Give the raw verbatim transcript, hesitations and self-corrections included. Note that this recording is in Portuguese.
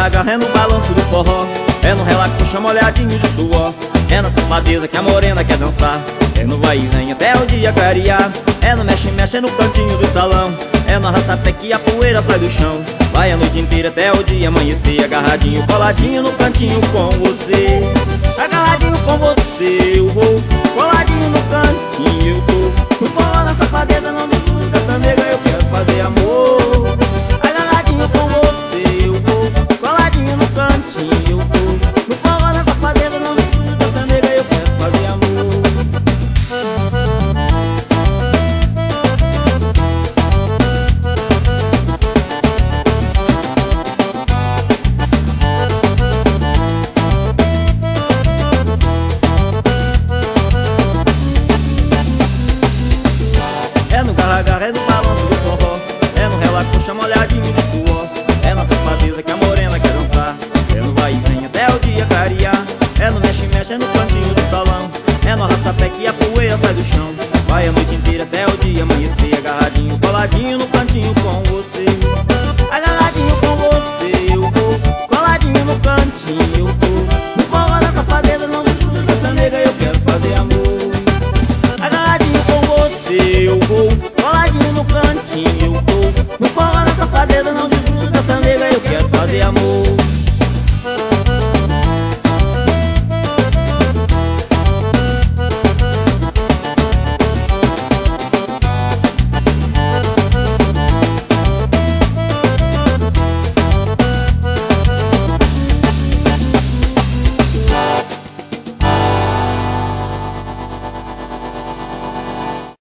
garra-garra, é no balanço do forró, é no relaxa molhadinho de suor, é na safadeza que a morena quer dançar, é no vai e vem até o dia clarear, é no mexe-mexe, é no cantinho do salão, é no arrasta-pé que a poeira sai do chão. Vai a noite inteira até o dia amanhecer, agarradinho, coladinho no cantinho com você. Agarradinho com você eu vou, coladinho no cantinho eu tô. No forró, na safadeza, não duvido dessa nega, eu quero fazer amor. Agarradinho com você eu vou, coladinho no cantinho eu tô. No forró, na safadeza, não duvido dessa nega, eu quero fazer amor. É no garra-garra, é no balanço do forró, é no relaxa molhadinho de suor, é na safadeza que a morena quer dançar, é no vai e vem até o dia clarear, é no mexe-mexe, é no cantinho do salão, é no arrasta-pé que a poeira sai do chão. Vai a noite inteira até o dia amanhecer, agarradinho, coladinho no